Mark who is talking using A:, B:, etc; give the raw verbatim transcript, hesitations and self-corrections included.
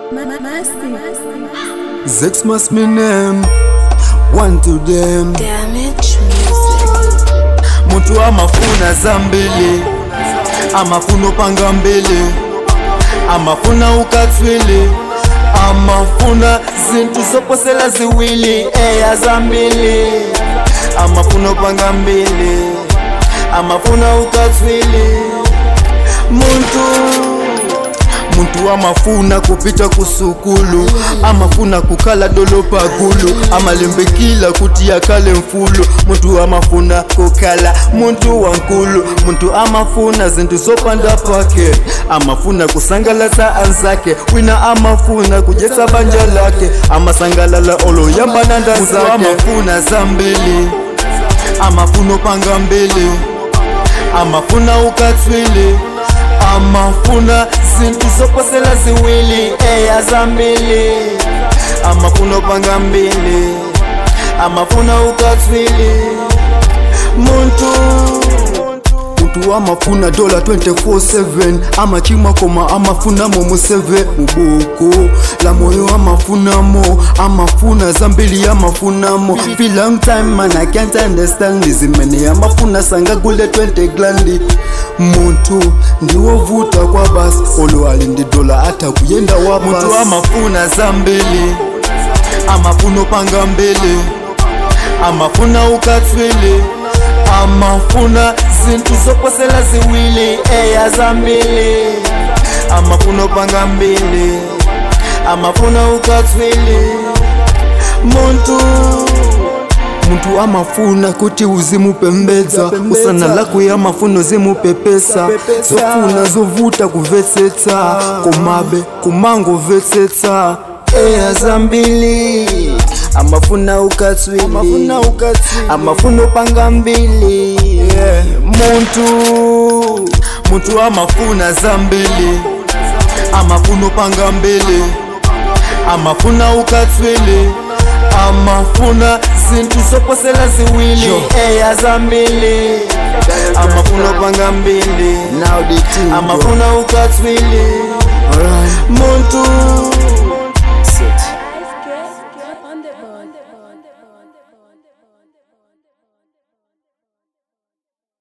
A: Zex must me name, one to them.
B: Damage music.
A: Muntu amafuna zambili, amafuna panga mbili, amafuna ukatswili, amafuna zintu soposela ziwili, eya zambili, amafuna panga mbili, amafuna ukatswili. Muntu Muntu amafuna kupita kusukulu, amafuna kukala dolopa gulu, amalembekila kutia kale mfulu. Muntu amafuna kukala muntu wankulu, muntu amafuna zintu zopanda pake, amafuna kusangalaza anzake, wina amafuna kujetsa banja lake, amasangalala olo yambana nda zake. Muntu amafuna zambili, amafuna panga mbili, amafuna ukatswili, amafuna zintu soposela ziwili, eya zambili, amafuna panga mbili, amafuna ukatswili. Muntu Muntu amafuna dola twenty-four seven, amachima koma amafuna mo museve muboko la moyo amafuna mo, amafuna zambili amafuna mo. Feel long time man I can't understand this many, amafuna sanga gule twenty glandi. Muntu ndiwo vuta kwa bas, olo alindi dola ata kuyenda wa bas. Muntu amafuna zambili, amafuna panga mbili, amafuna ukatswili, amafuna zintu soposela ziwili, eya zambili, amafuna panga mbili, amafuna ukatswili. Muntu Muntu amafuna kuti uzimupembedza, usana lako ya mafuno zimupepesa, zofuna zovuta kuvetsetsa, komabe kumango vetsetsa, eya zambili, amafuna ukatswili, amafuna panga mbili. Yeah. Muntu Muntu amafuna zambili, amafuna panga mbili, amafuna ukatswili, amafuna zintu soposela ziwili, eya zambili, amafuna panga mbili, amafuna ukatswili.